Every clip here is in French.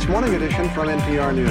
morning edition from NPR News.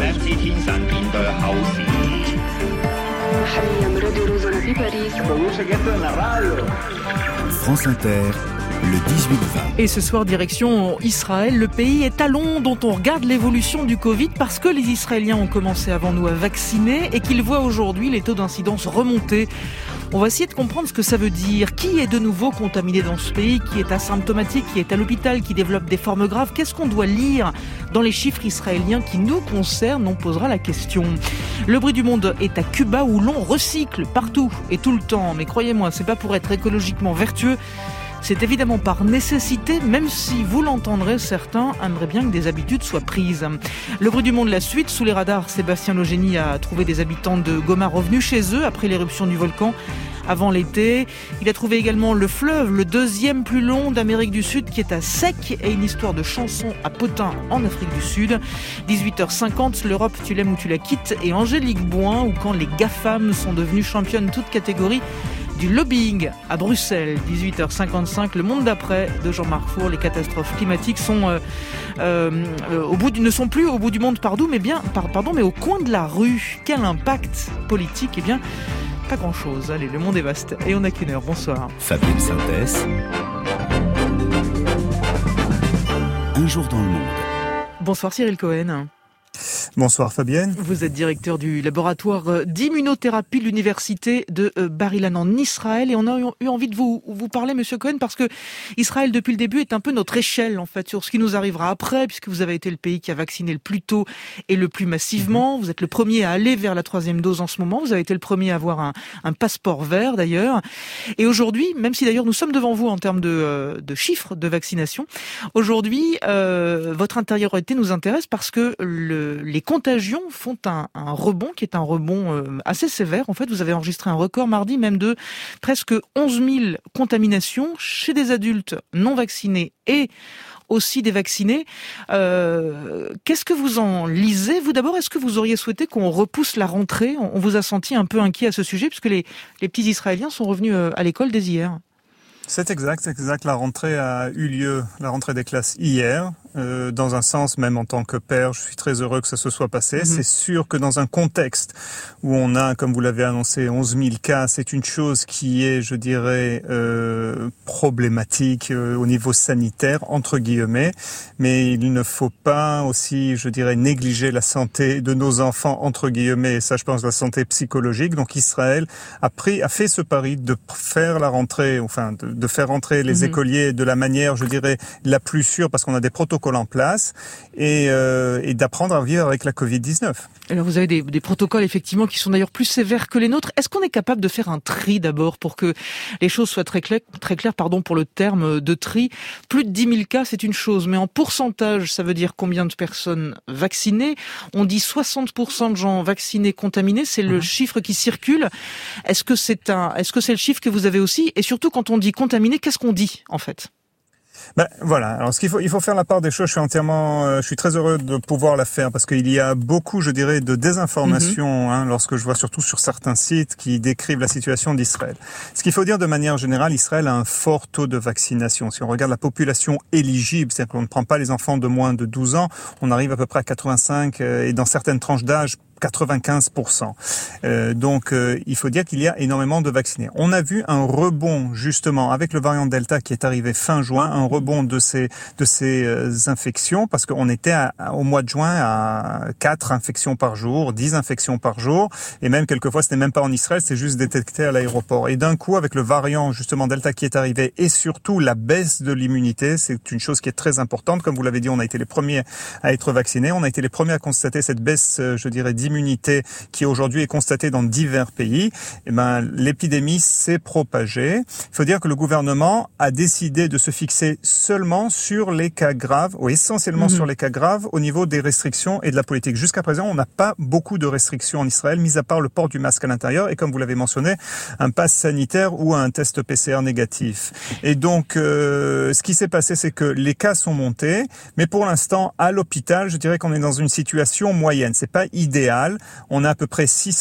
France Inter, le 18-20. Et ce soir, direction Israël, le pays étalon dont on regarde l'évolution du Covid parce que les Israéliens ont commencé avant nous à vacciner et qu'ils voient aujourd'hui les taux d'incidence remonter. On va essayer de comprendre ce que ça veut dire. Qui est de nouveau contaminé dans ce pays? Qui est asymptomatique? Qui est à l'hôpital? Qui développe des formes graves? Qu'est-ce qu'on doit lire dans les chiffres israéliens qui nous concernent? On posera la question. Le bruit du monde est à Cuba où l'on recycle partout et tout le temps. Mais croyez-moi, c'est pas pour être écologiquement vertueux. C'est évidemment par nécessité, même si, vous l'entendrez, certains aimeraient bien que des habitudes soient prises. Le bruit du monde, la suite. Sous les radars, Sébastien Logénie a trouvé des habitants de Goma revenus chez eux après l'éruption du volcan avant l'été. Il a trouvé également le fleuve, le deuxième plus long d'Amérique du Sud, qui est à sec, et une histoire de chanson à Potin en Afrique du Sud. 18h50, l'Europe, tu l'aimes ou tu la quittes, et Angélique Boin, ou quand les GAFAM sont devenues championnes toutes catégories du lobbying à Bruxelles. 18h55, le monde d'après de Jean-Marc Four. Les catastrophes climatiques sont ne sont plus au bout du monde, mais au coin de la rue. Quel impact politique? Eh bien, pas grand-chose. Allez, le monde est vaste et on n'a qu'une heure. Bonsoir. Fabienne Synthèse. Un jour dans le monde. Bonsoir Cyril Cohen. Bonsoir Fabienne. Vous êtes directeur du laboratoire d'immunothérapie de l'université de Bar-Ilan en Israël, et on a eu envie de vous parler, Monsieur Cohen, parce que Israël depuis le début est un peu notre échelle en fait sur ce qui nous arrivera après, puisque vous avez été le pays qui a vacciné le plus tôt et le plus massivement. Vous êtes le premier à aller vers la 3e dose en ce moment. Vous avez été le premier à avoir un passeport vert d'ailleurs. Et aujourd'hui, même si d'ailleurs nous sommes devant vous en termes de chiffres de vaccination, aujourd'hui votre intériorité nous intéresse parce que les contagions font un rebond qui est un rebond assez sévère. En fait, vous avez enregistré un record mardi même de presque 11 000 contaminations chez des adultes non vaccinés et aussi des vaccinés. Qu'est-ce que vous en lisez? Vous d'abord, est-ce que vous auriez souhaité qu'on repousse la rentrée? On vous a senti un peu inquiet à ce sujet puisque les petits Israéliens sont revenus à l'école dès hier. C'est exact. La rentrée a eu lieu, la rentrée des classes hier. Dans un sens, même en tant que père, je suis très heureux que ça se soit passé. C'est sûr que dans un contexte où on a, comme vous l'avez annoncé, 11 000 cas, c'est une chose qui est, je dirais, problématique au niveau sanitaire, entre guillemets. Mais il ne faut pas aussi, je dirais, négliger la santé de nos enfants, entre guillemets. Et ça, je pense, la santé psychologique. Donc Israël a fait ce pari de faire la rentrée, enfin, de faire rentrer les écoliers de la manière, je dirais, la plus sûre, parce qu'on a des protocoles en place, et d'apprendre à vivre avec la Covid-19. Alors vous avez des protocoles effectivement qui sont d'ailleurs plus sévères que les nôtres. Est-ce qu'on est capable de faire un tri d'abord pour que les choses soient très claires, pour le terme de tri? Plus de 10 000 cas, c'est une chose, mais en pourcentage, ça veut dire combien de personnes vaccinées? On dit 60% de gens vaccinés contaminés, c'est le chiffre qui circule. Est-ce que c'est le chiffre que vous avez aussi? Et surtout, quand on dit contaminé, qu'est-ce qu'on dit en fait? Voilà. Alors, il faut faire la part des choses. Je suis très heureux de pouvoir la faire parce qu'il y a beaucoup, je dirais, de désinformation, lorsque je vois surtout sur certains sites qui décrivent la situation d'Israël. Ce qu'il faut dire de manière générale, Israël a un fort taux de vaccination. Si on regarde la population éligible, c'est-à-dire qu'on ne prend pas les enfants de moins de 12 ans, on arrive à peu près à 85 et dans certaines tranches d'âge, 95%. Donc, il faut dire qu'il y a énormément de vaccinés. On a vu un rebond, justement, avec le variant Delta qui est arrivé fin juin, un rebond de ces infections, parce qu'on était au mois de juin à 4 infections par jour, 10 infections par jour, et même quelquefois, c'était même pas en Israël, c'est juste détecté à l'aéroport. Et d'un coup, avec le variant, justement, Delta qui est arrivé, et surtout la baisse de l'immunité, c'est une chose qui est très importante. Comme vous l'avez dit, on a été les premiers à être vaccinés, on a été les premiers à constater cette baisse, je dirais, d'immunité qui aujourd'hui est constatée dans divers pays. L'épidémie s'est propagée. Il faut dire que le gouvernement a décidé de se fixer seulement sur les cas graves, ou essentiellement sur les cas graves, au niveau des restrictions et de la politique. Jusqu'à présent, on n'a pas beaucoup de restrictions en Israël, mis à part le port du masque à l'intérieur et, comme vous l'avez mentionné, un pass sanitaire ou un test PCR négatif. Et donc, ce qui s'est passé, c'est que les cas sont montés, mais pour l'instant, à l'hôpital, je dirais qu'on est dans une situation moyenne. C'est pas idéal. mondial. On a à peu près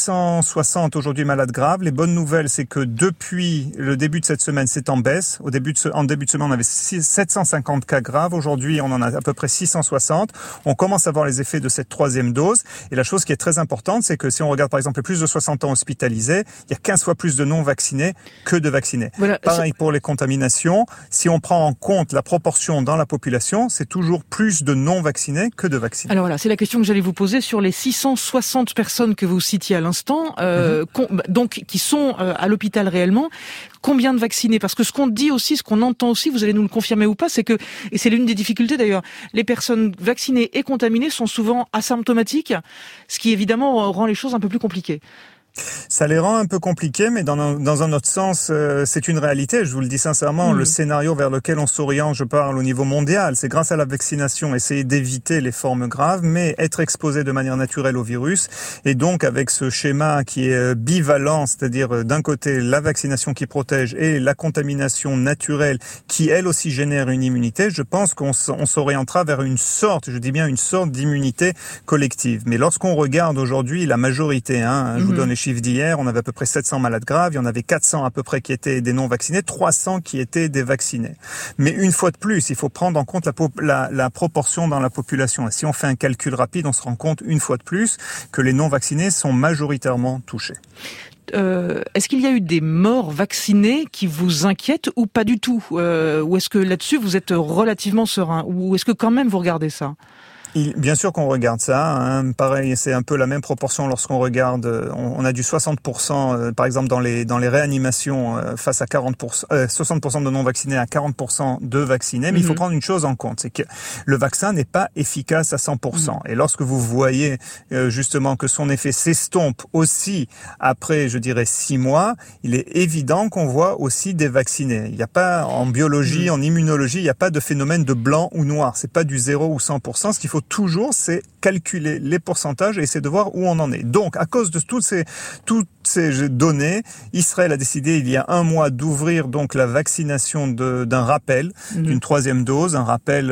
660 aujourd'hui malades graves. Les bonnes nouvelles, c'est que depuis le début de cette semaine, c'est en baisse. En début de semaine, on avait 750 cas graves. Aujourd'hui, on en a à peu près 660. On commence à voir les effets de cette troisième dose. Et la chose qui est très importante, c'est que si on regarde par exemple les plus de 60 ans hospitalisés, il y a 15 fois plus de non-vaccinés que de vaccinés. Voilà, pareil pour les contaminations. Si on prend en compte la proportion dans la population, c'est toujours plus de non-vaccinés que de vaccinés. Alors voilà, c'est la question que j'allais vous poser sur les 660 personnes que vous citiez à l'instant, donc qui sont à l'hôpital réellement. Combien de vaccinés? Parce que ce qu'on dit aussi, ce qu'on entend aussi, vous allez nous le confirmer ou pas, c'est que, et c'est l'une des difficultés d'ailleurs, les personnes vaccinées et contaminées sont souvent asymptomatiques, ce qui évidemment rend les choses un peu plus compliquées. Ça les rend un peu compliqués, mais dans un autre sens, c'est une réalité. Je vous le dis sincèrement, le scénario vers lequel on s'oriente, je parle au niveau mondial, c'est grâce à la vaccination, essayer d'éviter les formes graves, mais être exposé de manière naturelle au virus. Et donc, avec ce schéma qui est bivalent, c'est-à-dire d'un côté la vaccination qui protège et la contamination naturelle qui, elle aussi, génère une immunité, je pense qu'on s'orientera vers une sorte, je dis bien une sorte d'immunité collective. Mais lorsqu'on regarde aujourd'hui la majorité, je vous donne les chiffres d'hier, on avait à peu près 700 malades graves, il y en avait 400 à peu près qui étaient des non-vaccinés, 300 qui étaient des vaccinés. Mais une fois de plus, il faut prendre en compte la proportion dans la population. Et si on fait un calcul rapide, on se rend compte une fois de plus que les non-vaccinés sont majoritairement touchés. Est-ce qu'il y a eu des morts vaccinés qui vous inquiètent ou pas du tout? Ou est-ce que là-dessus vous êtes relativement serein? Ou est-ce que quand même vous regardez ça? Bien sûr qu'on regarde ça. Pareil, c'est un peu la même proportion lorsqu'on regarde. On a du 60%, par exemple dans les réanimations, face à 60% de non vaccinés à 40% de vaccinés. Mais il faut prendre une chose en compte, c'est que le vaccin n'est pas efficace à 100%. Et lorsque vous voyez justement que son effet s'estompe aussi après, je dirais 6 mois, il est évident qu'on voit aussi des vaccinés. Il n'y a pas en biologie, en immunologie, il n'y a pas de phénomène de blanc ou noir. C'est pas du 0 ou 100%. Ce qu'il faut toujours, c'est calculer les pourcentages et essayer de voir où on en est. Donc, à cause de toutes ces données, Israël a décidé il y a 1 mois d'ouvrir donc la vaccination d'un rappel, d'une troisième dose, un rappel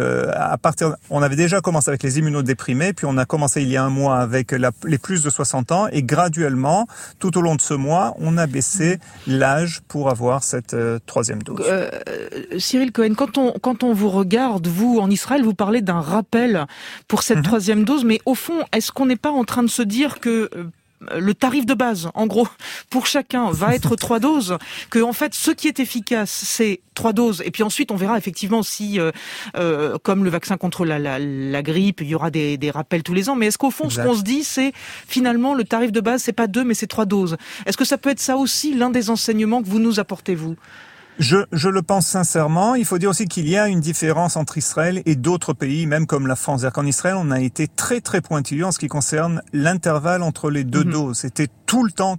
on avait déjà commencé avec les immunodéprimés, puis on a commencé il y a 1 mois avec les plus de 60 ans et graduellement, tout au long de ce mois, on a baissé l'âge pour avoir cette troisième dose. Cyril Cohen, quand on vous regarde, vous, en Israël, vous parlez d'un rappel pour cette troisième dose, mais au fond, est-ce qu'on n'est pas en train de se dire que le tarif de base, en gros, pour chacun, va être 3 doses, que en fait, ce qui est efficace, c'est 3 doses, et puis ensuite, on verra effectivement si, comme le vaccin contre la grippe, il y aura des rappels tous les ans, mais est-ce qu'au fond, ce qu'on se dit, c'est finalement, le tarif de base, c'est pas 2, mais c'est 3 doses. Est-ce que ça peut être ça aussi, l'un des enseignements que vous nous apportez, vous ? Je le pense sincèrement. Il faut dire aussi qu'il y a une différence entre Israël et d'autres pays, même comme la France. C'est-à-dire qu'en Israël, on a été très très pointilleux en ce qui concerne l'intervalle entre les 2 doses. C'était tout le temps,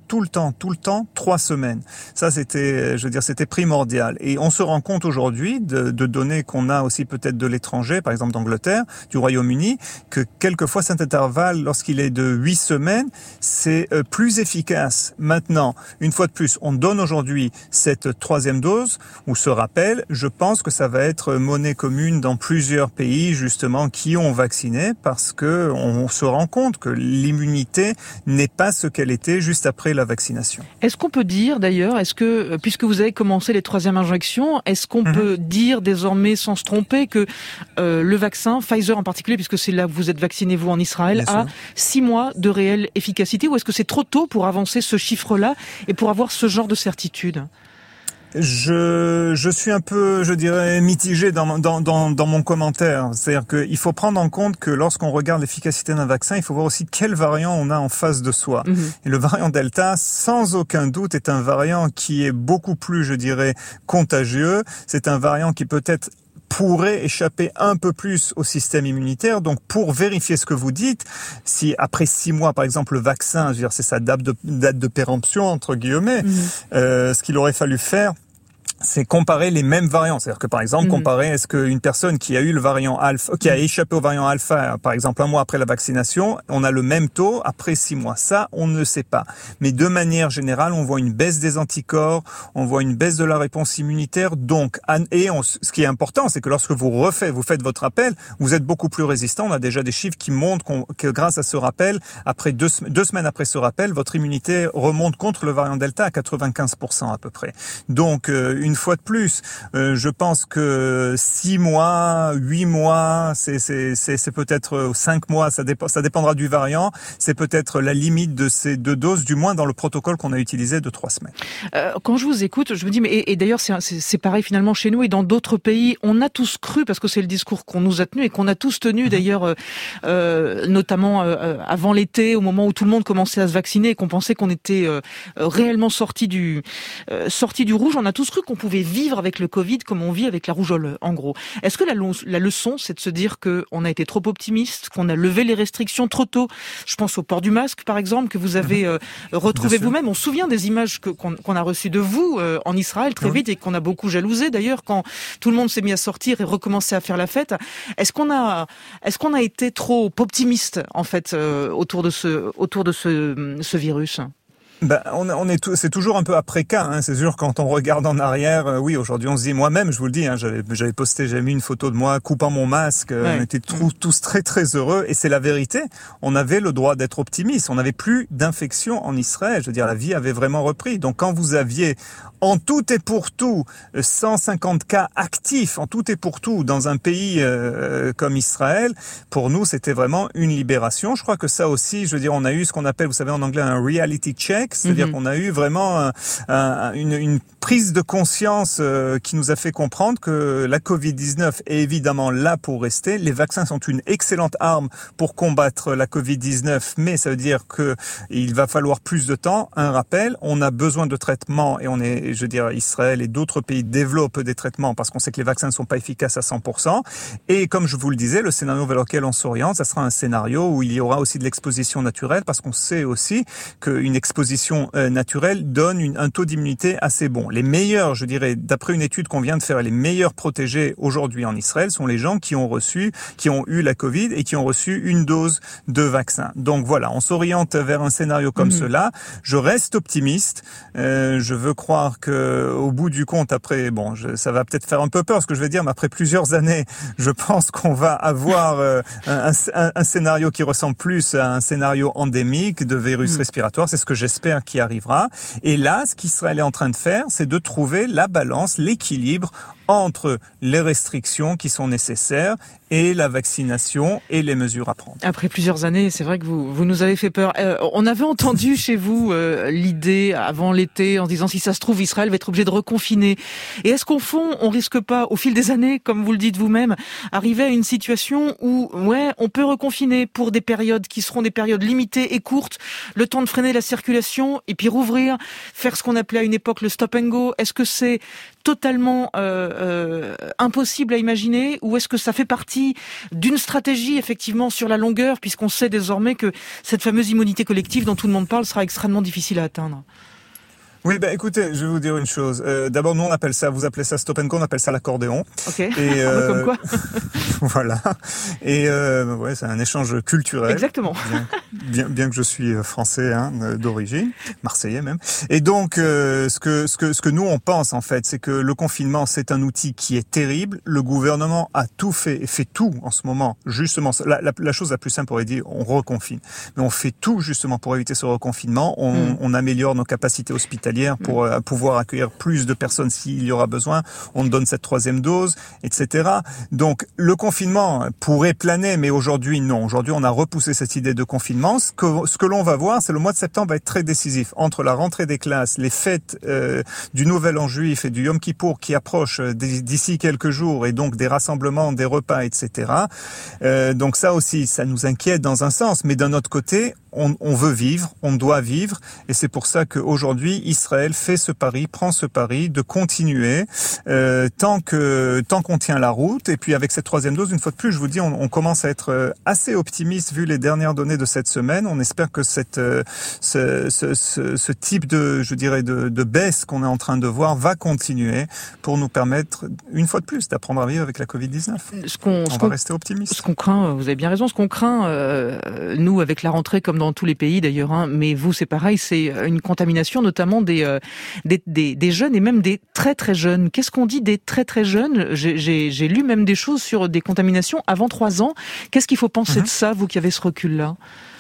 3 semaines. Ça, c'était primordial. Et on se rend compte aujourd'hui de données qu'on a aussi peut-être de l'étranger, par exemple d'Angleterre, du Royaume-Uni, que quelquefois cet intervalle, lorsqu'il est de 8 semaines, c'est plus efficace. Maintenant, une fois de plus, on donne aujourd'hui cette troisième dose, ou ce rappel, je pense que ça va être monnaie commune dans plusieurs pays justement qui ont vacciné parce que on se rend compte que l'immunité n'est pas ce qu'elle était juste après la vaccination. Est-ce qu'on peut dire d'ailleurs, puisque vous avez commencé les 3e injections, est-ce qu'on peut dire désormais sans se tromper que le vaccin, Pfizer en particulier, puisque c'est là que vous êtes vacciné vous en Israël, a 6 mois de réelle efficacité, ou est-ce que c'est trop tôt pour avancer ce chiffre-là et pour avoir ce genre de certitude ? Je suis un peu, je dirais, mitigé dans mon commentaire. C'est-à-dire qu'il faut prendre en compte que lorsqu'on regarde l'efficacité d'un vaccin, il faut voir aussi quel variant on a en face de soi. Et le variant Delta, sans aucun doute, est un variant qui est beaucoup plus, je dirais, contagieux. C'est un variant qui peut-être pourrait échapper un peu plus au système immunitaire. Donc, pour vérifier ce que vous dites, si après 6 mois, par exemple, le vaccin, je veux dire, c'est sa date de péremption, entre guillemets, ce qu'il aurait fallu faire, c'est comparer les mêmes variants. C'est-à-dire que, par exemple, comparer est-ce qu'une personne qui a eu le variant alpha, qui a échappé au variant alpha, par exemple, 1 mois après la vaccination, on a le même taux après 6 mois. Ça, on ne sait pas. Mais de manière générale, on voit une baisse des anticorps, on voit une baisse de la réponse immunitaire. Donc, ce qui est important, c'est que lorsque vous faites votre rappel, vous êtes beaucoup plus résistant. On a déjà des chiffres qui montrent que grâce à ce rappel, après 2 semaines après ce rappel, votre immunité remonte contre le variant Delta à 95% à peu près. Donc, une fois de plus, je pense que 6 mois, 8 mois, c'est peut-être 5 mois, ça dépendra du variant, c'est peut-être la limite de ces 2 doses, du moins dans le protocole qu'on a utilisé de 3 semaines. Quand je vous écoute, je me dis, mais et d'ailleurs c'est pareil finalement chez nous et dans d'autres pays, on a tous cru, parce que c'est le discours qu'on nous a tenu et qu'on a tous tenu d'ailleurs, notamment avant l'été, au moment où tout le monde commençait à se vacciner et qu'on pensait qu'on était réellement sorti du rouge, on a tous cru qu'on pouvait vivre avec le Covid comme on vit avec la rougeole, en gros. Est-ce que la leçon, c'est de se dire qu'on a été trop optimiste, qu'on a levé les restrictions trop tôt? Je pense au port du masque, par exemple, que vous avez retrouvé vous-même. On se souvient des images qu'on a reçues de vous en Israël très vite et qu'on a beaucoup jalousé, d'ailleurs, quand tout le monde s'est mis à sortir et recommencer à faire la fête. Est-ce qu'on a été trop optimiste, en fait, autour de ce virus? C'est toujours un peu après cas, hein. C'est sûr, quand on regarde en arrière, oui, aujourd'hui on se dit, moi-même, je vous le dis, hein, j'avais mis une photo de moi coupant mon masque, on était tous très très heureux, et c'est la vérité. On avait le droit d'être optimiste, on n'avait plus d'infection en Israël, je veux dire, la vie avait vraiment repris. Donc quand vous aviez en tout et pour tout 150 cas actifs, en tout et pour tout, dans un pays comme Israël, pour nous c'était vraiment une libération. Je crois que ça aussi, je veux dire, on a eu ce qu'on appelle, vous savez en anglais, un reality check. C'est-à-dire qu'on a eu vraiment une prise de conscience qui nous a fait comprendre que la Covid-19 est évidemment là pour rester. Les vaccins sont une excellente arme pour combattre la Covid-19, mais ça veut dire qu'il va falloir plus de temps. Un rappel, on a besoin de traitements et Israël et d'autres pays développent des traitements parce qu'on sait que les vaccins ne sont pas efficaces à 100%. Et comme je vous le disais, le scénario vers lequel on s'oriente, ça sera un scénario où il y aura aussi de l'exposition naturelle parce qu'on sait aussi qu'une exposition naturelle donne un taux d'immunité assez bon. Les meilleurs, je dirais, d'après une étude qu'on vient de faire, les meilleurs protégés aujourd'hui en Israël sont les gens qui ont eu la Covid et qui ont reçu une dose de vaccin. Donc voilà, on s'oriente vers un scénario comme cela. Je reste optimiste. Je veux croire que, au bout du compte, après, ça va peut-être faire un peu peur ce que je vais dire, mais après plusieurs années, je pense qu'on va avoir un scénario qui ressemble plus à un scénario endémique de virus respiratoire. C'est ce que j'espère qui arrivera. Et là, ce qu'Israël est en train de faire, c'est de trouver la balance, l'équilibre entre les restrictions qui sont nécessaires et la vaccination et les mesures à prendre. Après plusieurs années, c'est vrai que vous nous avez fait peur. On avait entendu chez vous l'idée avant l'été en disant si ça se trouve Israël va être obligé de reconfiner. Et est-ce qu'au fond on risque pas au fil des années, comme vous le dites vous-même, arriver à une situation où on peut reconfiner pour des périodes qui seront des périodes limitées et courtes, le temps de freiner la circulation et puis rouvrir, faire ce qu'on appelait à une époque le stop and go. Est-ce que c'est totalement impossible à imaginer ou est-ce que ça fait partie d'une stratégie effectivement sur la longueur puisqu'on sait désormais que cette fameuse immunité collective dont tout le monde parle sera extrêmement difficile à atteindre? Oui, écoutez, je vais vous dire une chose. D'abord, nous, vous appelez ça stop and go, on appelle ça l'accordéon. Ok. Et comme quoi. Voilà. Et c'est un échange culturel. Exactement. Bien que je suis français d'origine, marseillais même. Et donc, ce que nous on pense en fait, c'est que le confinement c'est un outil qui est terrible. Le gouvernement a tout fait et fait tout en ce moment. Justement, la chose la plus simple aurait dit on reconfine, mais on fait tout justement pour éviter ce reconfinement. On améliore nos capacités hospitalières pour pouvoir accueillir plus de personnes s'il y aura besoin. On donne cette 3e dose, etc. Donc le confinement pourrait planer, mais aujourd'hui non. Aujourd'hui on a repoussé cette idée de confinement. Ce que l'on va voir, c'est le mois de septembre va être très décisif. Entre la rentrée des classes, les fêtes du Nouvel An juif et du Yom Kippour qui approchent d'ici quelques jours et donc des rassemblements, des repas, etc. Donc ça aussi, ça nous inquiète dans un sens, mais d'un autre côté, on veut vivre, on doit vivre et c'est pour ça qu'aujourd'hui, Israël fait ce pari, prend ce pari de continuer tant qu'on tient la route. Et puis avec cette troisième dose, une fois de plus, je vous dis, on commence à être assez optimiste vu les dernières données de cette semaine. On espère que ce type de baisse qu'on est en train de voir va continuer pour nous permettre, une fois de plus, d'apprendre à vivre avec la Covid-19. On va rester optimiste. Ce qu'on craint, vous avez bien raison, ce qu'on craint, nous, avec la rentrée, comme dans tous les pays d'ailleurs, hein, mais vous, c'est pareil, c'est une contamination notamment des jeunes et même des très très jeunes. Qu'est-ce qu'on dit des très très jeunes ? J'ai lu même des choses sur des contaminations avant 3 ans. Qu'est-ce qu'il faut penser de ça, vous qui avez ce recul-là ?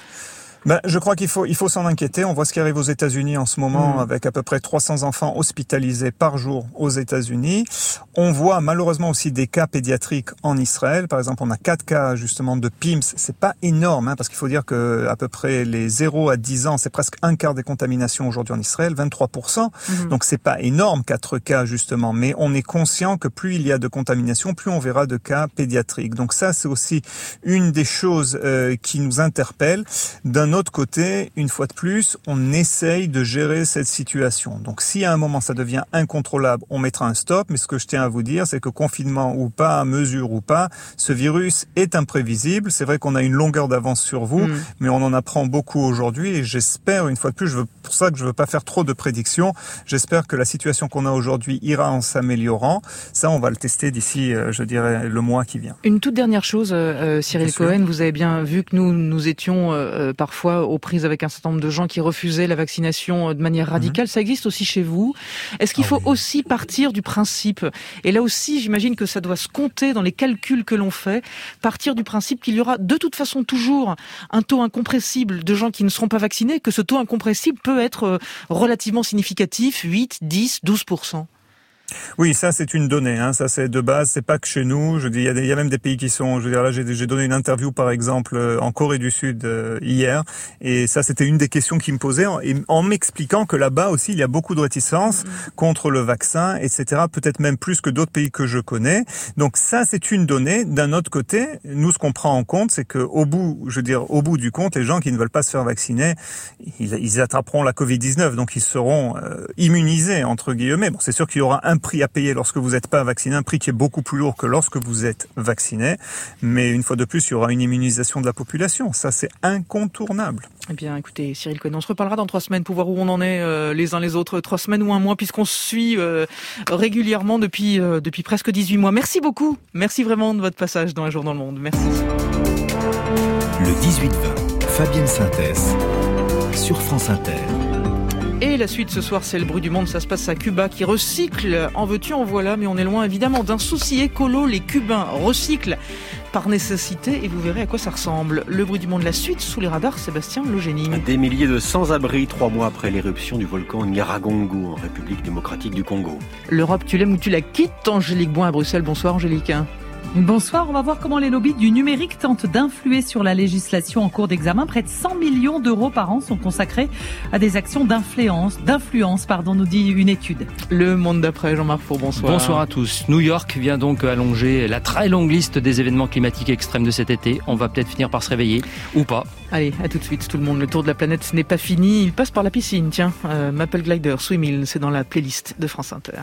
Je crois qu'il faut s'en inquiéter. On voit ce qui arrive aux États-Unis en ce moment avec à peu près 300 enfants hospitalisés par jour aux États-Unis. On voit malheureusement aussi des cas pédiatriques en Israël. Par exemple, on a 4 cas justement de PIMS. C'est pas énorme, parce qu'il faut dire que à peu près les 0 à 10 ans, c'est presque un quart des contaminations aujourd'hui en Israël, 23%. Donc c'est pas énorme, 4 cas justement. Mais on est conscient que plus il y a de contamination, plus on verra de cas pédiatriques. Donc ça, c'est aussi une des choses qui nous interpelle. D'un autre côté, une fois de plus, on essaye de gérer cette situation. Donc si à un moment ça devient incontrôlable, on mettra un stop. Mais ce que je tiens à vous dire, c'est que confinement ou pas, mesure ou pas, ce virus est imprévisible. C'est vrai qu'on a une longueur d'avance sur vous, mais on en apprend beaucoup aujourd'hui. Et j'espère, une fois de plus, pour ça que je veux pas faire trop de prédictions, j'espère que la situation qu'on a aujourd'hui ira en s'améliorant. Ça, on va le tester d'ici, je dirais, le mois qui vient. Une toute dernière chose, Cyril Cohen, vous avez bien vu que nous étions parfois aux prises avec un certain nombre de gens qui refusaient la vaccination de manière radicale. Ça existe aussi chez vous. Est-ce qu'il faut aussi partir du principe, et là aussi j'imagine que ça doit se compter dans les calculs que l'on fait, partir du principe qu'il y aura de toute façon toujours un taux incompressible de gens qui ne seront pas vaccinés, que ce taux incompressible peut être relativement significatif, 8, 10, 12%. Oui, ça c'est une donnée, ça c'est de base, c'est pas que chez nous. Je dis, il y a même des pays qui sont, je veux dire là, j'ai donné une interview par exemple en Corée du Sud hier, et ça c'était une des questions qu'ils me posaient, en m'expliquant que là-bas aussi il y a beaucoup de réticence contre le vaccin, etc. Peut-être même plus que d'autres pays que je connais. Donc ça c'est une donnée. D'un autre côté, nous ce qu'on prend en compte, c'est que au bout du compte, les gens qui ne veulent pas se faire vacciner, ils attraperont la Covid-19, donc ils seront immunisés entre guillemets. Bon, c'est sûr qu'il y aura un prix à payer lorsque vous n'êtes pas vacciné, un prix qui est beaucoup plus lourd que lorsque vous êtes vacciné. Mais une fois de plus, il y aura une immunisation de la population. Ça, c'est incontournable. Eh bien, écoutez, Cyril Cohen, on se reparlera dans 3 semaines pour voir où on en est les uns les autres. 3 semaines ou un mois, puisqu'on se suit régulièrement depuis presque 18 mois. Merci beaucoup. Merci vraiment de votre passage dans Un jour dans le monde. Merci. Le 18-20, Fabienne Synthèse, sur France Inter. Et la suite ce soir, c'est le bruit du monde. Ça se passe à Cuba qui recycle. En veux-tu, en voilà. Mais on est loin évidemment d'un souci écolo. Les Cubains recyclent par nécessité et vous verrez à quoi ça ressemble. Le bruit du monde, la suite sous les radars, Sébastien Logénie. Des milliers de sans-abri 3 mois après l'éruption du volcan Nyiragongo en République démocratique du Congo. L'Europe, tu l'aimes ou tu la quittes? Angélique Boin à Bruxelles. Bonsoir Angélique. Bonsoir, on va voir comment les lobbies du numérique tentent d'influer sur la législation en cours d'examen. Près de 100 millions d'euros par an sont consacrés à des actions d'influence, nous dit une étude. Le monde d'après, Jean-Marc Four, bonsoir. Bonsoir à tous. New York vient donc allonger la très longue liste des événements climatiques extrêmes de cet été. On va peut-être finir par se réveiller, ou pas. Allez, à tout de suite, tout le monde. Le tour de la planète n'est pas fini. Il passe par la piscine, tiens. Maple Glider, Swimmill, c'est dans la playlist de France Inter.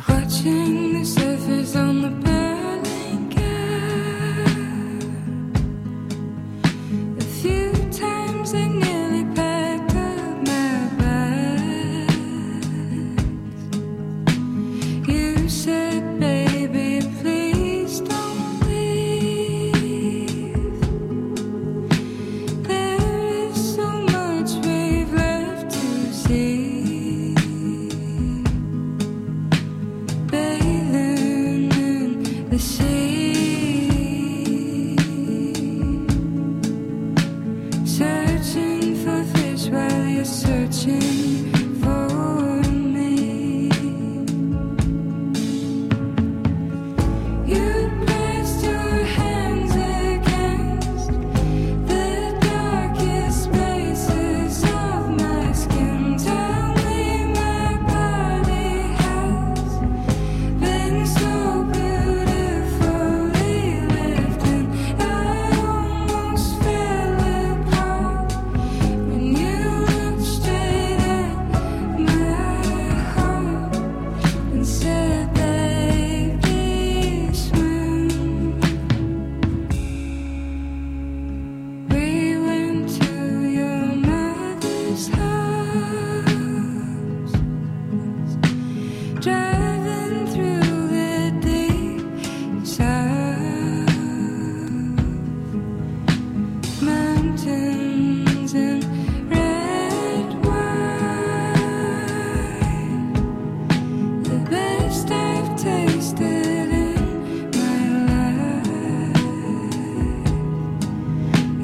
Bathing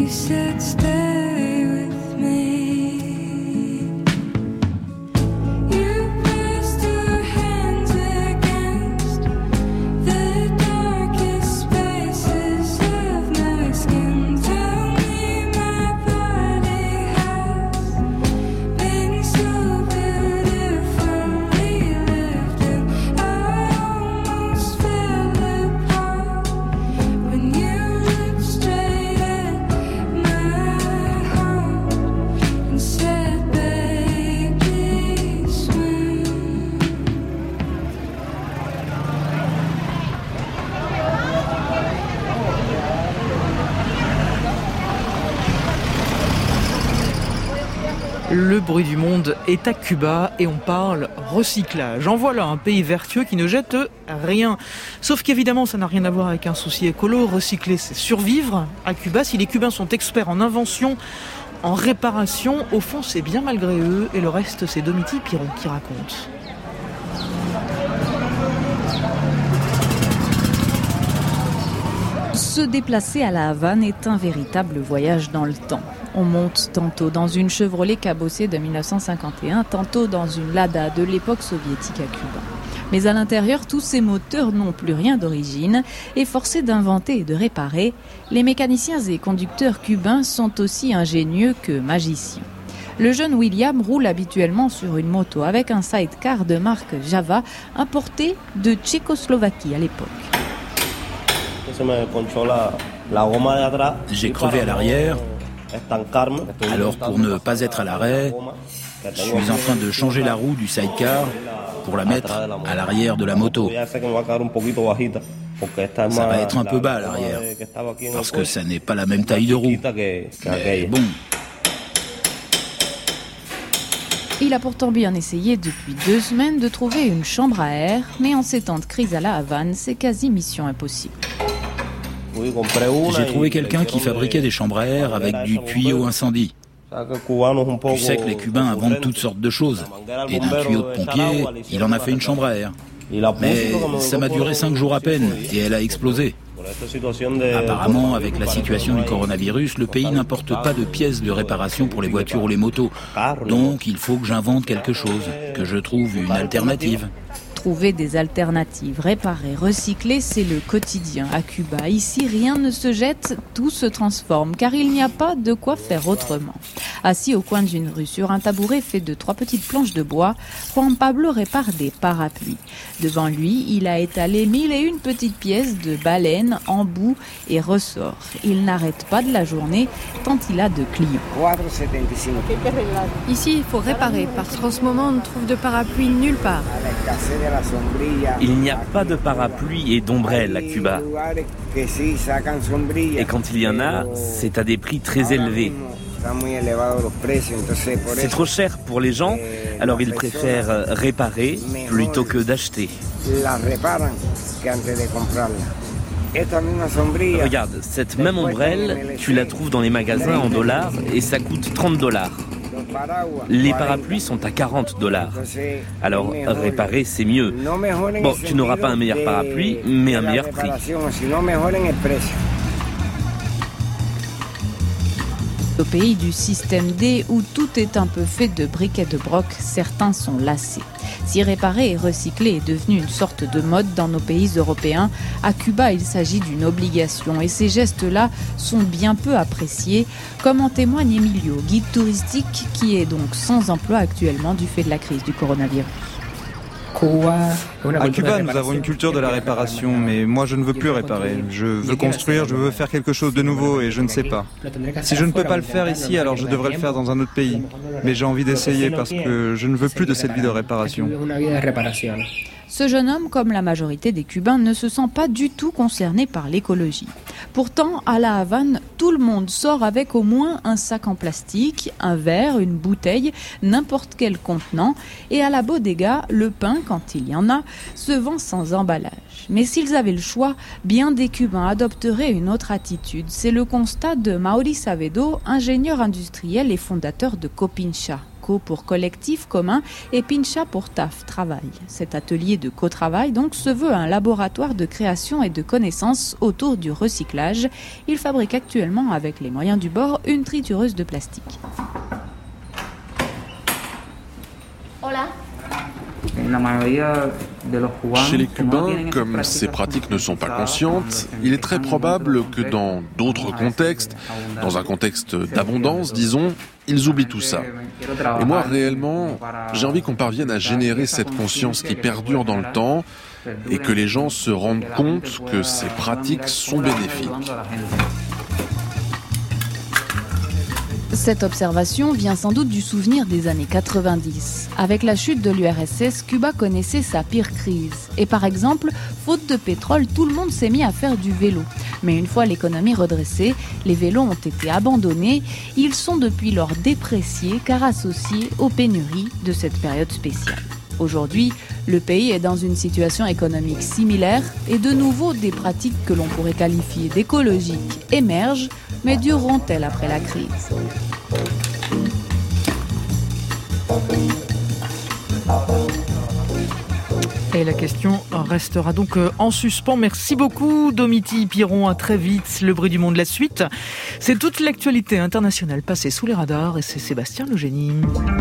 Le bruit du monde est à Cuba et on parle recyclage. En voilà un pays vertueux qui ne jette rien. Sauf qu'évidemment, ça n'a rien à voir avec un souci écolo. Recycler, c'est survivre à Cuba. Si les Cubains sont experts en invention, en réparation, au fond, c'est bien malgré eux. Et le reste, c'est Domiti Piron qui raconte. Se déplacer à la Havane est un véritable voyage dans le temps. On monte tantôt dans une Chevrolet cabossée de 1951, tantôt dans une Lada de l'époque soviétique à Cuba. Mais à l'intérieur, tous ces moteurs n'ont plus rien d'origine et forcés d'inventer et de réparer, les mécaniciens et conducteurs cubains sont aussi ingénieux que magiciens. Le jeune William roule habituellement sur une moto avec un sidecar de marque Java importé de Tchécoslovaquie à l'époque. J'ai crevé à l'arrière, alors pour ne pas être à l'arrêt, je suis en train de changer la roue du sidecar pour la mettre à l'arrière de la moto. Ça va être un peu bas à l'arrière, parce que ça n'est pas la même taille de roue. Mais bon. Il a pourtant bien essayé depuis 2 semaines de trouver une chambre à air, mais en ces temps de crise à la Havane, c'est quasi mission impossible. J'ai trouvé quelqu'un qui fabriquait des chambres à air avec du tuyau incendie. Tu sais que les Cubains inventent toutes sortes de choses. Et d'un tuyau de pompier, il en a fait une chambre à air. Mais ça m'a duré 5 jours à peine et elle a explosé. Apparemment, avec la situation du coronavirus, le pays n'importe pas de pièces de réparation pour les voitures ou les motos. Donc il faut que j'invente quelque chose, que je trouve une alternative. Trouver des alternatives, réparer, recycler, c'est le quotidien à Cuba. Ici, rien ne se jette, tout se transforme, car il n'y a pas de quoi faire autrement. Assis au coin d'une rue sur un tabouret fait de 3 petites planches de bois, Juan Pablo répare des parapluies. Devant lui, il a étalé 1001 petites pièces de baleines, embouts et ressorts. Il n'arrête pas de la journée tant il a de clients. Ici, il faut réparer, parce qu'en ce moment, on ne trouve de parapluie nulle part. Il n'y a pas de parapluie et d'ombrelle à Cuba. Et quand il y en a, c'est à des prix très élevés. C'est trop cher pour les gens, alors ils préfèrent réparer plutôt que d'acheter. Regarde, cette même ombrelle, tu la trouves dans les magasins en dollars et ça coûte $30. Les parapluies sont à $40. Alors, réparer, c'est mieux. Bon, tu n'auras pas un meilleur parapluie, mais un meilleur prix. Au pays du système D, où tout est un peu fait de briques et de broc, certains sont lassés. Si réparer et recycler est devenu une sorte de mode dans nos pays européens, à Cuba, il s'agit d'une obligation. Et ces gestes-là sont bien peu appréciés, comme en témoigne Emilio, guide touristique qui est donc sans emploi actuellement du fait de la crise du coronavirus. À Cuba, nous avons une culture de la réparation, mais moi je ne veux plus réparer. Je veux construire, je veux faire quelque chose de nouveau et je ne sais pas. Si je ne peux pas le faire ici, alors je devrais le faire dans un autre pays. Mais j'ai envie d'essayer parce que je ne veux plus de cette vie de réparation. Ce jeune homme, comme la majorité des Cubains, ne se sent pas du tout concerné par l'écologie. Pourtant, à la Havane, tout le monde sort avec au moins un sac en plastique, un verre, une bouteille, n'importe quel contenant. Et à la bodega, le pain, quand il y en a, se vend sans emballage. Mais s'ils avaient le choix, bien des Cubains adopteraient une autre attitude. C'est le constat de Maurice Avedo, ingénieur industriel et fondateur de Copincha. Co pour collectif commun et Pincha pour TAF, travail. Cet atelier de co-travail donc se veut un laboratoire de création et de connaissances autour du recyclage. Il fabrique actuellement avec les moyens du bord une tritureuse de plastique. Hola. Chez les Cubains, comme ces pratiques ne sont pas conscientes, il est très probable que dans d'autres contextes, dans un contexte d'abondance, disons, ils oublient tout ça. Et moi, réellement, j'ai envie qu'on parvienne à générer cette conscience qui perdure dans le temps et que les gens se rendent compte que ces pratiques sont bénéfiques. Cette observation vient sans doute du souvenir des années 90. Avec la chute de l'URSS, Cuba connaissait sa pire crise. Et par exemple, faute de pétrole, tout le monde s'est mis à faire du vélo. Mais une fois l'économie redressée, les vélos ont été abandonnés. Ils sont depuis lors dépréciés car associés aux pénuries de cette période spéciale. Aujourd'hui, le pays est dans une situation économique similaire et de nouveau des pratiques que l'on pourrait qualifier d'écologiques émergent, mais dureront-elles après la crise ? Et la question restera donc en suspens. Merci beaucoup Domiti Piron, à très vite. Le bruit du monde, la suite. C'est toute l'actualité internationale passée sous les radars et c'est Sébastien Legénie.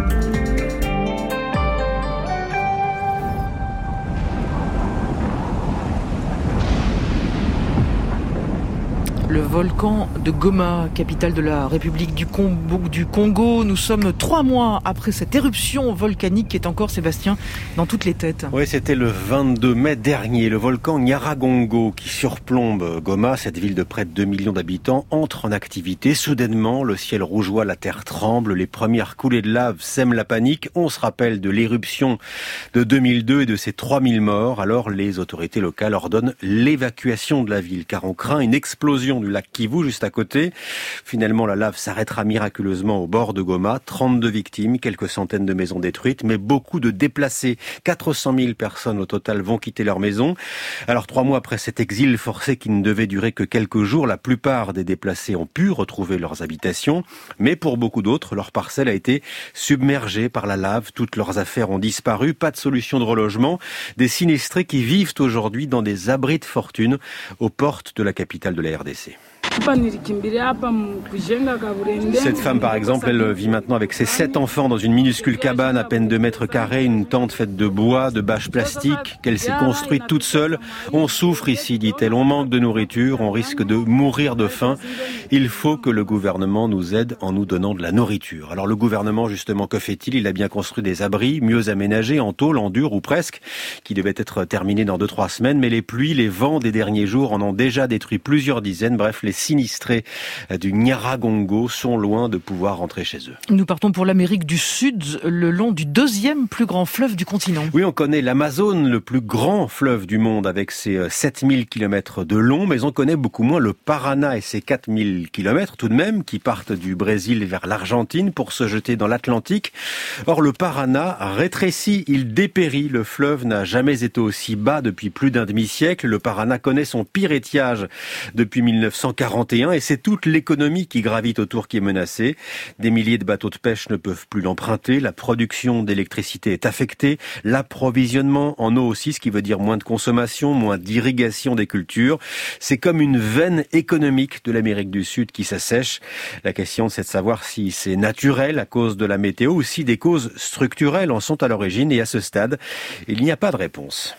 Le volcan de Goma, capitale de la République du Congo. Nous sommes 3 mois après cette éruption volcanique qui est encore, Sébastien, dans toutes les têtes. Oui, c'était le 22 mai dernier. Le volcan Nyiragongo qui surplombe Goma, cette ville de près de 2 millions d'habitants, entre en activité. Soudainement, le ciel rougeoie, la terre tremble. Les premières coulées de lave sèment la panique. On se rappelle de l'éruption de 2002 et de ses 3000 morts. Alors les autorités locales ordonnent l'évacuation de la ville car on craint une explosion du lac Kivu juste à côté. Finalement, la lave s'arrêtera miraculeusement au bord de Goma. 32 victimes, quelques centaines de maisons détruites, mais beaucoup de déplacés. 400 000 personnes au total vont quitter leur maison. Alors 3 mois après cet exil forcé qui ne devait durer que quelques jours, la plupart des déplacés ont pu retrouver leurs habitations. Mais pour beaucoup d'autres, leur parcelle a été submergée par la lave. Toutes leurs affaires ont disparu. Pas de solution de relogement. Des sinistrés qui vivent aujourd'hui dans des abris de fortune aux portes de la capitale de la RDC. Cette femme, par exemple, elle vit maintenant avec ses 7 enfants dans une minuscule cabane à peine 2 mètres carrés, une tente faite de bois, de bâches plastiques qu'elle s'est construite toute seule. On souffre ici, dit-elle, on manque de nourriture, on risque de mourir de faim. Il faut que le gouvernement nous aide en nous donnant de la nourriture. Alors le gouvernement, justement, que fait-il ? Il a bien construit des abris, mieux aménagés, en tôle, en dur ou presque, qui devaient être terminés dans 2-3 semaines. Mais les pluies, les vents des derniers jours en ont déjà détruit plusieurs dizaines. Bref, les sinistrés du Nyiragongo sont loin de pouvoir rentrer chez eux. Nous partons pour l'Amérique du Sud, le long du 2e plus grand fleuve du continent. Oui, on connaît l'Amazone, le plus grand fleuve du monde avec ses 7000 km de long, mais on connaît beaucoup moins le Paraná et ses 4000 km tout de même, qui partent du Brésil vers l'Argentine pour se jeter dans l'Atlantique. Or, le Paraná rétrécit, il dépérit. Le fleuve n'a jamais été aussi bas depuis plus d'un demi-siècle. Le Paraná connaît son pire étiage depuis 1941 et c'est toute l'économie qui gravite autour qui est menacée. Des milliers de bateaux de pêche ne peuvent plus l'emprunter. La production d'électricité est affectée. L'approvisionnement en eau aussi, ce qui veut dire moins de consommation, moins d'irrigation des cultures. C'est comme une veine économique de l'Amérique du Sud qui s'assèche. La question, c'est de savoir si c'est naturel à cause de la météo ou si des causes structurelles en sont à l'origine. Et à ce stade, il n'y a pas de réponse.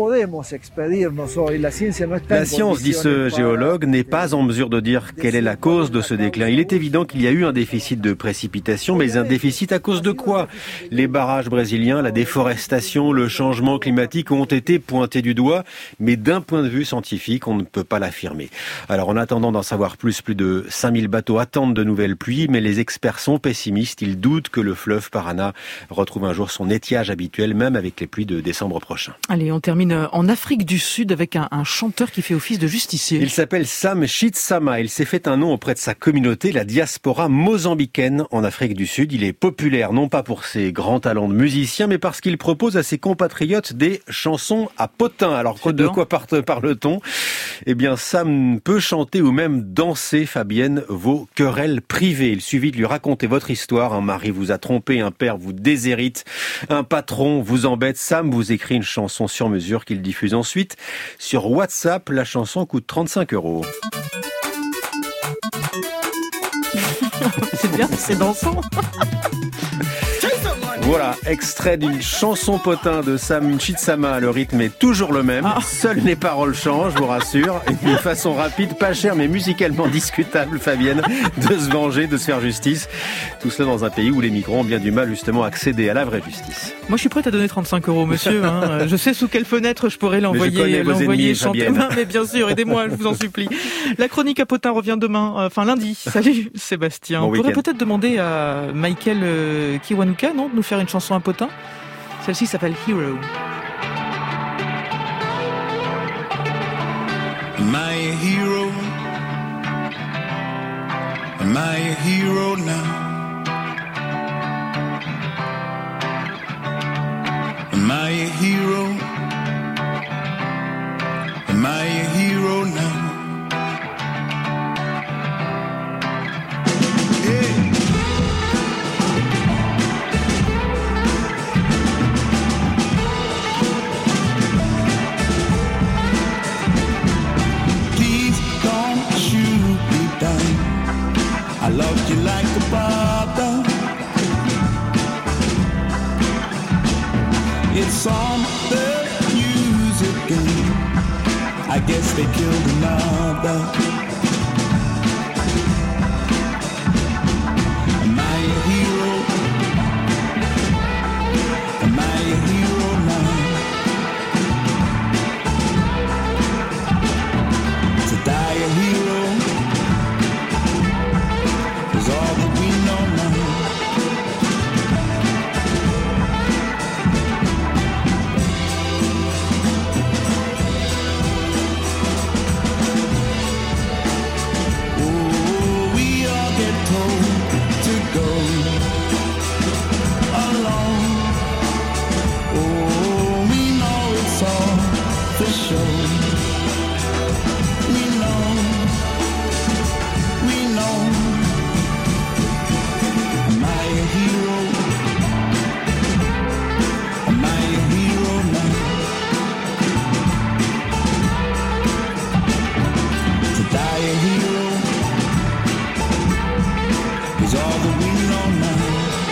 La science, dit ce géologue, n'est pas en mesure de dire quelle est la cause de ce déclin. Il est évident qu'il y a eu un déficit de précipitation, mais un déficit à cause de quoi ? Les barrages brésiliens, la déforestation, le changement climatique ont été pointés du doigt, mais d'un point de vue scientifique, on ne peut pas l'affirmer. Alors en attendant d'en savoir plus de 5000 bateaux attendent de nouvelles pluies, mais les experts sont pessimistes. Ils doutent que le fleuve Paraná retrouve un jour son étiage habituel, même avec les pluies de décembre prochain. Allez, on termine en Afrique du Sud avec un chanteur qui fait office de justicier. Il s'appelle Sam Shitz Sama. Il s'est fait un nom auprès de sa communauté, la diaspora mozambicaine en Afrique du Sud. Il est populaire non pas pour ses grands talents de musicien, mais parce qu'il propose à ses compatriotes des chansons à potins. Alors de quoi parle-t-on ? Eh bien, Sam peut chanter ou même danser, Fabienne, vos querelles privées. Il suffit de lui raconter votre histoire. Un mari vous a trompé, un père vous déshérite, un patron vous embête. Sam vous écrit une chanson sur mesure qu'il diffuse ensuite sur WhatsApp. La chanson coûte 35 €. C'est bien, c'est dansant. Voilà, extrait d'une chanson potin de Sam Chitsama. Le rythme est toujours le même. Seules les paroles changent, je vous rassure. Une façon rapide, pas chère, mais musicalement discutable, Fabienne, de se venger, de se faire justice. Tout cela dans un pays où les migrants ont bien du mal justement à accéder à la vraie justice. Moi, je suis prête à donner 35 €, monsieur. Je sais sous quelle fenêtre je pourrais l'envoyer chanter. Mais bien sûr, aidez-moi, je vous en supplie. La chronique à Potin revient demain, lundi. Salut, Sébastien. On pourrait peut-être demander à Michael Kiwanuka, non, de nous faire une chanson à Potin. Celle-ci s'appelle Hero. Am I a hero? Am I a hero now? Am I a hero? Am I a hero now? I loved you like a father. It's on the news again. I guess they killed another. Am I a hero? Am I a hero now? To die a hero is all that we know now. Oh, we all get told to go alone. Oh, we know it's all for show. We know. Am I a hero? Am I a hero now? To die a hero is all that we know now.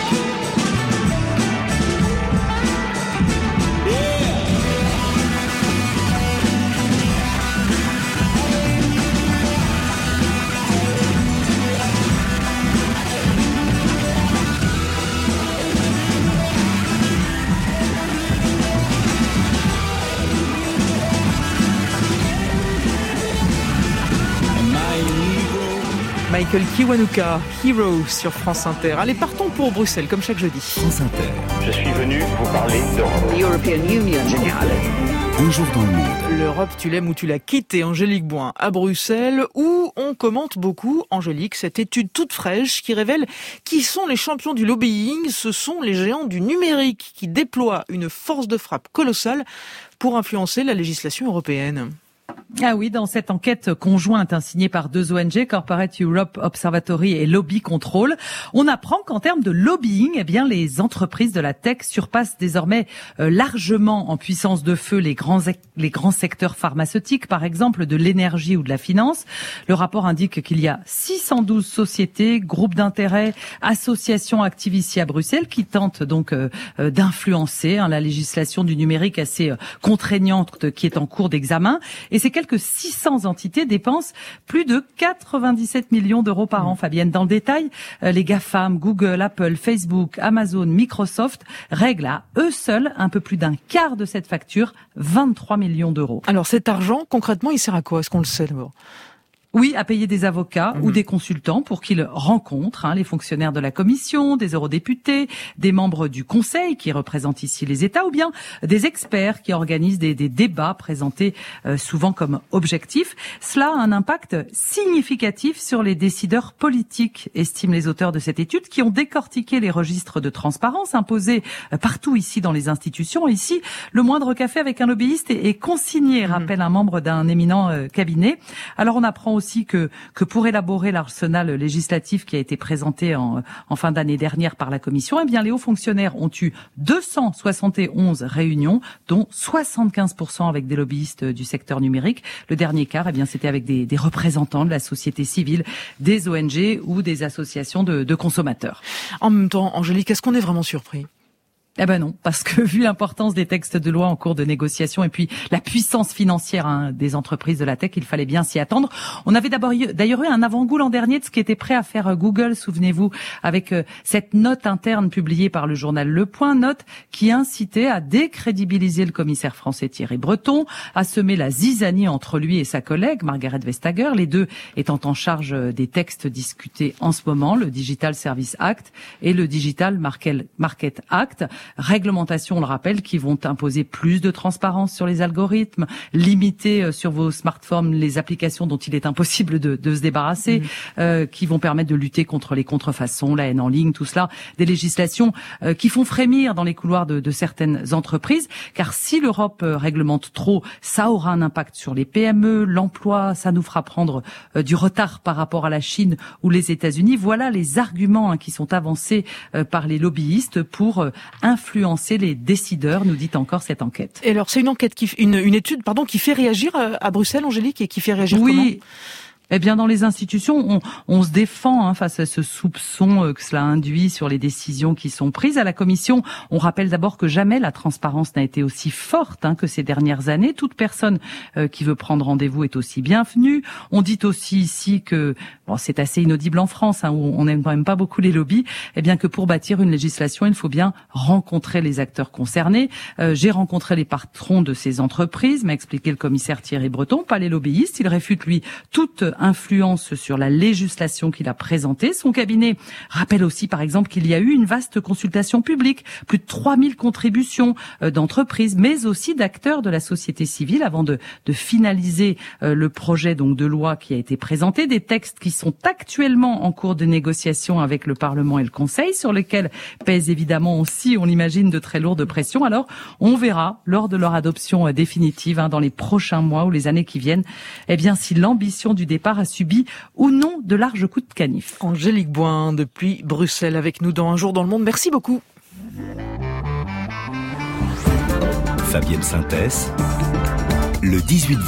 Michael Kiwanuka, Hero sur France Inter. Allez, partons pour Bruxelles, comme chaque jeudi. France Inter. Je suis venu vous parler d'Europe. The European Union, général. Un jour dans le monde. L'Europe, tu l'aimes ou tu la quittes, et Angélique Boin à Bruxelles, où on commente beaucoup, Angélique, cette étude toute fraîche qui révèle qui sont les champions du lobbying. Ce sont les géants du numérique qui déploient une force de frappe colossale pour influencer la législation européenne. Ah oui, dans cette enquête conjointe signée par deux ONG, Corporate Europe Observatory et Lobby Control, on apprend qu'en termes de lobbying, eh bien, les entreprises de la tech surpassent désormais largement en puissance de feu les grands secteurs pharmaceutiques, par exemple de l'énergie ou de la finance. Le rapport indique qu'il y a 612 sociétés, groupes d'intérêt, associations actives ici à Bruxelles qui tentent donc d'influencer la législation du numérique assez contraignante qui est en cours d'examen. Et ces quelques 600 entités dépensent plus de 97 millions d'euros par an, Fabienne. Dans le détail, les GAFAM, Google, Apple, Facebook, Amazon, Microsoft règlent à eux seuls un peu plus d'un quart de cette facture, 23 millions d'euros. Alors cet argent, concrètement, il sert à quoi ? Est-ce qu'on le sait d'abord ? Oui, à payer des avocats ou des consultants pour qu'ils rencontrent les fonctionnaires de la Commission, des eurodéputés, des membres du Conseil qui représentent ici les États, ou bien des experts qui organisent des débats présentés souvent comme objectifs. Cela a un impact significatif sur les décideurs politiques, estiment les auteurs de cette étude, qui ont décortiqué les registres de transparence imposés partout ici dans les institutions. Ici, le moindre café avec un lobbyiste est consigné, rappelle un membre d'un éminent cabinet. Alors on apprend aussi que pour élaborer l'arsenal législatif qui a été présenté en fin d'année dernière par la Commission, les hauts fonctionnaires ont eu 271 réunions, dont 75% avec des lobbyistes du secteur numérique. Le dernier quart, c'était avec des représentants de la société civile, des ONG ou des associations de consommateurs. En même temps, Angélique, est-ce qu'on est vraiment surpris ? Non, parce que vu l'importance des textes de loi en cours de négociation et puis la puissance financière des entreprises de la tech, il fallait bien s'y attendre. On avait d'ailleurs eu un avant-goût l'an dernier de ce qui était prêt à faire Google, souvenez-vous, avec cette note interne publiée par le journal Le Point, note qui incitait à décrédibiliser le commissaire français Thierry Breton, à semer la zizanie entre lui et sa collègue Margaret Vestager, les deux étant en charge des textes discutés en ce moment, le Digital Service Act et le Digital Market Act. Réglementations, on le rappelle, qui vont imposer plus de transparence sur les algorithmes, limiter sur vos smartphones les applications dont il est impossible de se débarrasser, qui vont permettre de lutter contre les contrefaçons, la haine en ligne, tout cela. Des législations qui font frémir dans les couloirs de certaines entreprises, car si l'Europe réglemente trop, ça aura un impact sur les PME, l'emploi, ça nous fera prendre du retard par rapport à la Chine ou les États-Unis. Voilà les arguments qui sont avancés par les lobbyistes pour influencer les décideurs, nous dit encore cette enquête. Et alors, c'est une enquête une étude, qui fait réagir à Bruxelles, Angélique, et qui fait réagir comment ? Dans les institutions, on se défend face à ce soupçon que cela induit sur les décisions qui sont prises. À la Commission, on rappelle d'abord que jamais la transparence n'a été aussi forte que ces dernières années. Toute personne qui veut prendre rendez-vous est aussi bienvenue. On dit aussi ici que, c'est assez inaudible en France, où on n'aime quand même pas beaucoup les lobbies, que pour bâtir une législation, il faut bien rencontrer les acteurs concernés. J'ai rencontré les patrons de ces entreprises, m'a expliqué le commissaire Thierry Breton, pas les lobbyistes. Il réfute, lui, toute influence sur la législation qu'il a présentée. Son cabinet rappelle aussi, par exemple, qu'il y a eu une vaste consultation publique, plus de 3000 contributions d'entreprises, mais aussi d'acteurs de la société civile avant de finaliser le projet de loi qui a été présenté. Des textes qui sont actuellement en cours de négociation avec le Parlement et le Conseil, sur lesquels pèsent évidemment aussi, on l'imagine, de très lourdes pressions. Alors, on verra lors de leur adoption définitive, dans les prochains mois ou les années qui viennent, si l'ambition du départ a subi ou non de larges coups de canif. Angélique Boin, depuis Bruxelles, avec nous dans Un jour dans le monde. Merci beaucoup. Fabienne Synthèse, le 18-20.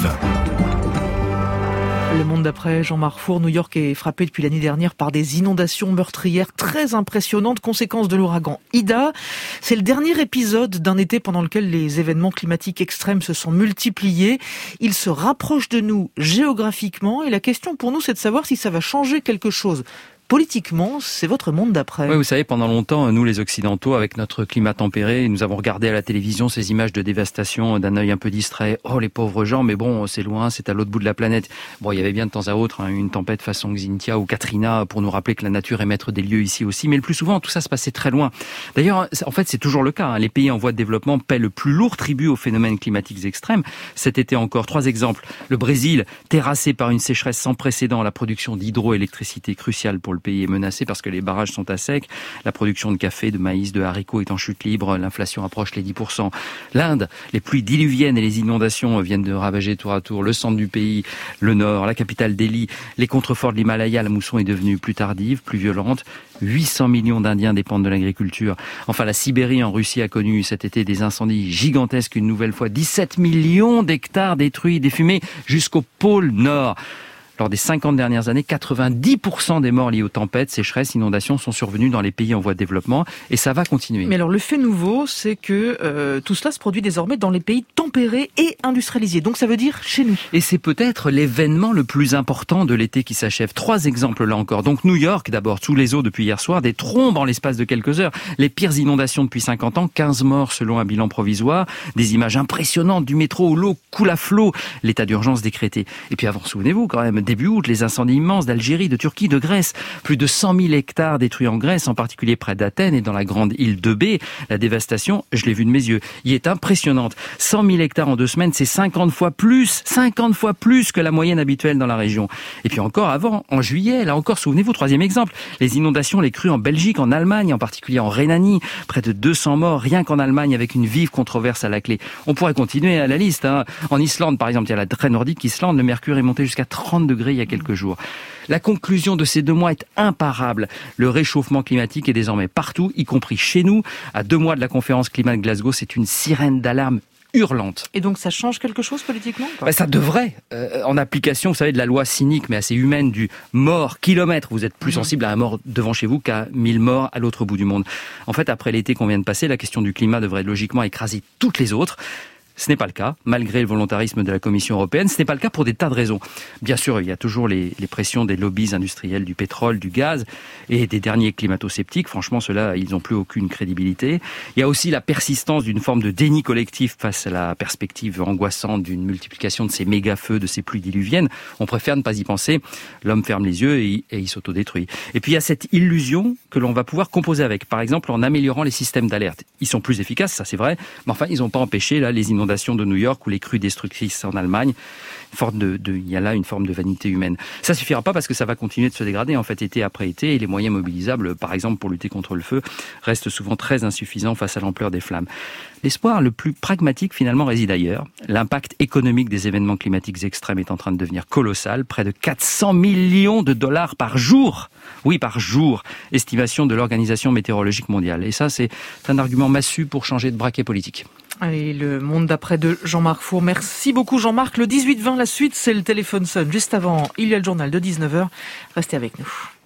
Le monde d'après, Jean-Marc Four, New York est frappé depuis l'année dernière par des inondations meurtrières très impressionnantes, conséquence de l'ouragan Ida. C'est le dernier épisode d'un été pendant lequel les événements climatiques extrêmes se sont multipliés. Ils se rapprochent de nous géographiquement et la question pour nous, c'est de savoir si ça va changer quelque chose. Politiquement, c'est votre monde d'après. Oui, vous savez, pendant longtemps, nous les Occidentaux, avec notre climat tempéré, nous avons regardé à la télévision ces images de dévastation d'un œil un peu distrait. Oh, les pauvres gens, mais bon, c'est loin, c'est à l'autre bout de la planète. Bon, il y avait bien de temps à autre une tempête façon Xynthia ou Katrina pour nous rappeler que la nature est maître des lieux ici aussi. Mais le plus souvent, tout ça se passait très loin. D'ailleurs, en fait, c'est toujours le cas. Les pays en voie de développement paient le plus lourd tribut aux phénomènes climatiques extrêmes. Cet été encore, 3 exemples. Le Brésil, terrassé par une sécheresse sans précédent, la production d'hydroélectricité cruciale pour le pays est menacée parce que les barrages sont à sec. La production de café, de maïs, de haricots est en chute libre. L'inflation approche les 10%. L'Inde, les pluies diluviennes et les inondations viennent de ravager tour à tour le centre du pays, le nord, la capitale Delhi. Les contreforts de l'Himalaya, la mousson est devenue plus tardive, plus violente. 800 millions d'Indiens dépendent de l'agriculture. Enfin, la Sibérie en Russie a connu cet été des incendies gigantesques une nouvelle fois. 17 millions d'hectares détruits, des fumées jusqu'au pôle Nord. Lors des 50 dernières années, 90% des morts liés aux tempêtes, sécheresses, inondations sont survenus dans les pays en voie de développement et ça va continuer. Mais alors le fait nouveau, c'est que tout cela se produit désormais dans les pays tempérés et industrialisés. Donc ça veut dire chez nous. Et c'est peut-être l'événement le plus important de l'été qui s'achève. 3 exemples là encore. Donc New York d'abord, sous les eaux depuis hier soir, des trombes en l'espace de quelques heures. Les pires inondations depuis 50 ans, 15 morts selon un bilan provisoire. Des images impressionnantes du métro où l'eau coule à flot. L'état d'urgence décrété. Et puis avant, souvenez-vous quand même, début août, les incendies immenses d'Algérie, de Turquie, de Grèce. Plus de 100 000 hectares détruits en Grèce, en particulier près d'Athènes et dans la grande île de B. La dévastation, je l'ai vue de mes yeux, y est impressionnante. 100 000 hectares en 2 semaines, c'est 50 fois plus que la moyenne habituelle dans la région. Et puis encore avant, en juillet, là encore, souvenez-vous, 3e exemple, les inondations, les crues en Belgique, en Allemagne, en particulier en Rhénanie, près de 200 morts, rien qu'en Allemagne, avec une vive controverse à la clé. On pourrait continuer à la liste. En Islande, par exemple, il y a la très nordique Islande, le mercure est monté jusqu'à 30 degrés il y a quelques jours. La conclusion de ces 2 mois est imparable. Le réchauffement climatique est désormais partout, y compris chez nous. À 2 mois de la conférence climat de Glasgow, c'est une sirène d'alarme hurlante. Et donc ça change quelque chose politiquement ? Ça devrait. En application, vous savez, de la loi cynique mais assez humaine du mort kilomètre. Vous êtes plus sensible à un mort devant chez vous qu'à 1000 morts à l'autre bout du monde. En fait, après l'été qu'on vient de passer, la question du climat devrait logiquement écraser toutes les autres. Ce n'est pas le cas, malgré le volontarisme de la Commission européenne. Ce n'est pas le cas pour des tas de raisons. Bien sûr, il y a toujours les pressions des lobbies industriels du pétrole, du gaz et des derniers climato-sceptiques. Franchement, ceux-là, ils n'ont plus aucune crédibilité. Il y a aussi la persistance d'une forme de déni collectif face à la perspective angoissante d'une multiplication de ces méga-feux, de ces pluies diluviennes. On préfère ne pas y penser. L'homme ferme les yeux et il s'autodétruit. Et puis, il y a cette illusion que l'on va pouvoir composer avec. Par exemple, en améliorant les systèmes d'alerte. Ils sont plus efficaces, ça c'est vrai. Mais enfin, ils n'ont pas empêché là, les inondations de New York ou les crues destructrices en Allemagne. Il y a là une forme de vanité humaine. Ça suffira pas parce que ça va continuer de se dégrader en fait été après été et les moyens mobilisables, par exemple pour lutter contre le feu, restent souvent très insuffisants face à l'ampleur des flammes. L'espoir le plus pragmatique finalement réside ailleurs. L'impact économique des événements climatiques extrêmes est en train de devenir colossal. Près de 400 millions de dollars par jour. Oui, par jour. Estimation de l'Organisation météorologique mondiale. Et ça, c'est un argument massu pour changer de braquet politique. Allez, le monde d'après de Jean-Marc Four. Merci beaucoup Jean-Marc. Le 18-20, la suite, c'est le téléphone sonne. Juste avant, il y a le journal de 19h. Restez avec nous.